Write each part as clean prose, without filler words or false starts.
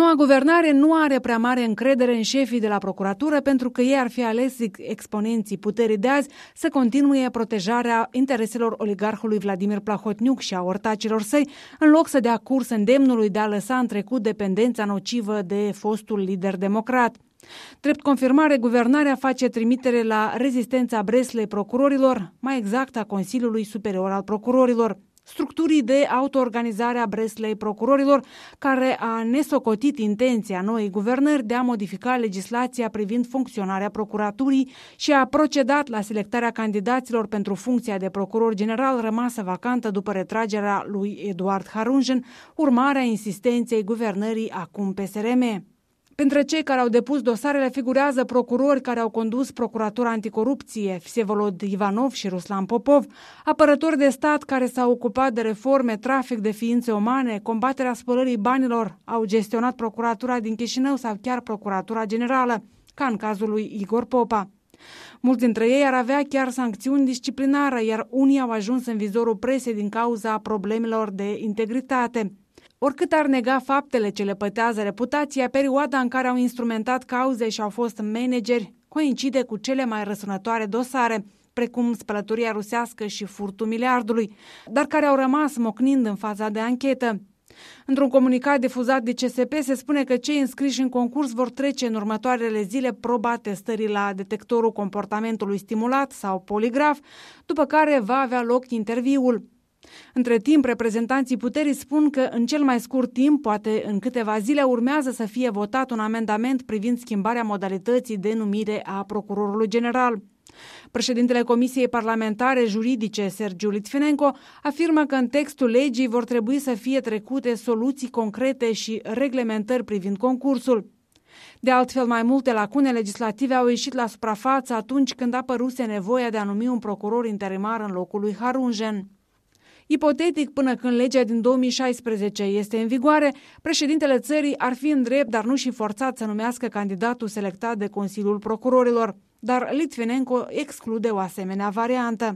Noua guvernare nu are prea mare încredere în șefii de la procuratură pentru că ei ar fi ales exponenții puterii de azi să continue protejarea intereselor oligarhului Vladimir Plahotniuc și a ortacilor săi, în loc să dea curs îndemnului de a lăsa în trecut dependența nocivă de fostul lider democrat. Drept confirmare, guvernarea face trimitere la rezistența Breslei procurorilor, mai exact a Consiliului Superior al Procurorilor, structurii de autoorganizare a Breslei procurorilor, care a nesocotit intenția noii guvernări de a modifica legislația privind funcționarea procuraturii și a procedat la selectarea candidaților pentru funcția de procuror general rămasă vacantă după retragerea lui Eduard Harunjen, urmarea insistenței guvernării acum PSRM. Printre cei care au depus dosarele figurează procurori care au condus Procuratura Anticorupție, Vsevolod Ivanov și Ruslan Popov, apărători de stat care s-au ocupat de reforme, trafic de ființe umane, combaterea spălării banilor, au gestionat Procuratura din Chișinău sau chiar Procuratura Generală, ca în cazul lui Igor Popa. Mulți dintre ei ar avea chiar sancțiuni disciplinare, iar unii au ajuns în vizorul presei din cauza problemelor de integritate. Oricât ar nega faptele ce le pătează reputația, perioada în care au instrumentat cauze și au fost manageri coincide cu cele mai răsunătoare dosare, precum spălătoria rusească și furtul miliardului, dar care au rămas mocnind în faza de anchetă. Într-un comunicat difuzat de CSP se spune că cei înscriși în concurs vor trece în următoarele zile proba testării la detectorul comportamentului stimulat sau poligraf, după care va avea loc interviul. Între timp, reprezentanții puterii spun că în cel mai scurt timp, poate în câteva zile, urmează să fie votat un amendament privind schimbarea modalității de numire a procurorului general. Președintele Comisiei Parlamentare Juridice, Sergiu Litvinenko, afirmă că în textul legii vor trebui să fie trecute soluții concrete și reglementări privind concursul. De altfel, mai multe lacune legislative au ieșit la suprafață atunci când apăruse nevoia de a numi un procuror interimar în locul lui Harunjen. Ipotetic, până când legea din 2016 este în vigoare, președintele țării ar fi în drept, dar nu și forțat să numească candidatul selectat de Consiliul Procurorilor, dar Litvinenko exclude o asemenea variantă.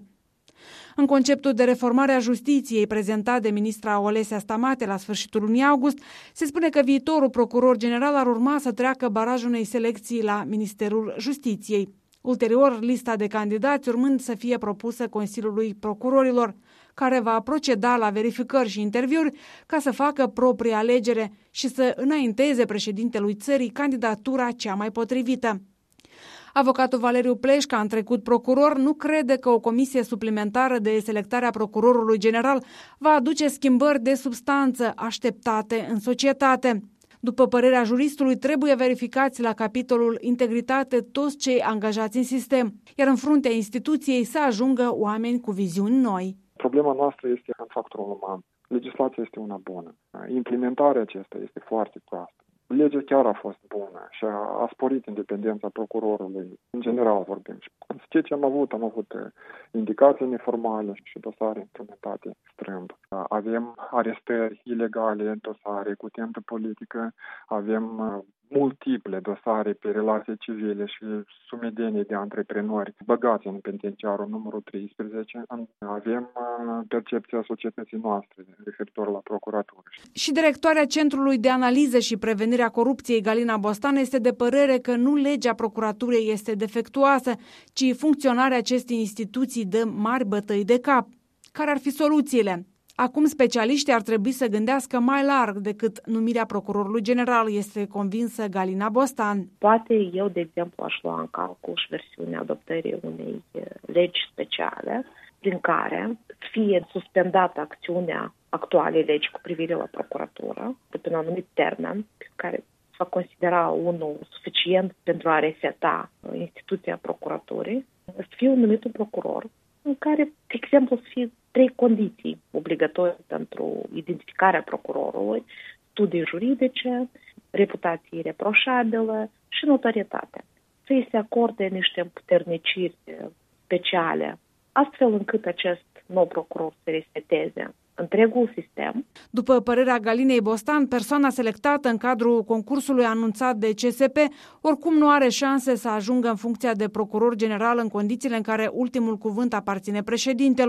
În conceptul de reformare a justiției prezentat de ministra Olesya Stamate la sfârșitul lunii august, se spune că viitorul procuror general ar urma să treacă barajul unei selecții la Ministerul Justiției. Ulterior, lista de candidați urmând să fie propusă Consiliului Procurorilor, care va proceda la verificări și interviuri ca să facă proprie alegere și să înainteze președintelui țării candidatura cea mai potrivită. Avocatul Valeriu Pleșca, în trecut procuror, nu crede că o comisie suplimentară de selectare a procurorului general va aduce schimbări de substanță așteptate în societate. După părerea juristului, trebuie verificați la capitolul integritate toți cei angajați în sistem, iar în fruntea instituției să ajungă oameni cu viziuni noi. Problema noastră este în factorul uman. Legislația este una bună. Implementarea acesta este foarte proastă. Legea chiar a fost bună și a sporit independența procurorului. În general vorbim. În ce am avut indicații neformale și dosare instrumentate strâmb. Avem arestări ilegale în dosare cu tentă politică, avem multiple dosare pe relații civile și sumedenie de antreprenori băgați în penitenciarul numărul 13. Avem percepția societății noastre referitor la procuratură. Și directoarea Centrului de Analiză și Prevenirea Corupției, Galina Bostan, este de părere că nu legea procuraturii este defectuoasă, ci funcționarea acestei instituții dă mari bătăi de cap. Care ar fi soluțiile? Acum specialiștii ar trebui să gândească mai larg decât numirea procurorului general, este convinsă Galina Bostan. Poate eu, de exemplu, aș lua în calcul și versiunea adoptării unei legi speciale prin care fie suspendată acțiunea actualei legi cu privire la procuratură pe un anumit termen pe care s-a considera unul suficient pentru a reseta instituția procuraturii, să fie numit un procuror în care, de exemplu, să fie 3 condiții obligatorii pentru identificarea procurorului: studii juridice, reputație irreproșabilă și notorietate. Să îi se acorde niște împuterniciri speciale, astfel încât acest nou procuror să reseteze întregul sistem. După părerea Galinei Bostan, persoana selectată în cadrul concursului anunțat de CSP oricum nu are șanse să ajungă în funcția de procuror general în condițiile în care ultimul cuvânt aparține președintelui.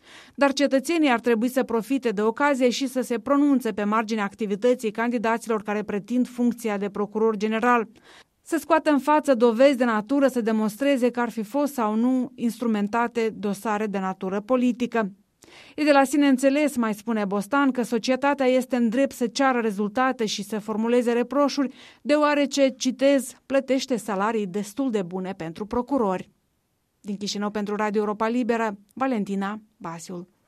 Dar cetățenii ar trebui să profite de ocazie și să se pronunțe pe marginea activității candidaților care pretind funcția de procuror general. Să scoată în față dovezi de natură să demonstreze că ar fi fost sau nu instrumentate dosare de natură politică. E de la sine înțeles, mai spune Bostan, că societatea este în drept să ceară rezultate și să formuleze reproșuri, deoarece, citez, plătește salarii destul de bune pentru procurori. Din Chișinău pentru Radio Europa Liberă, Valentina Basiul.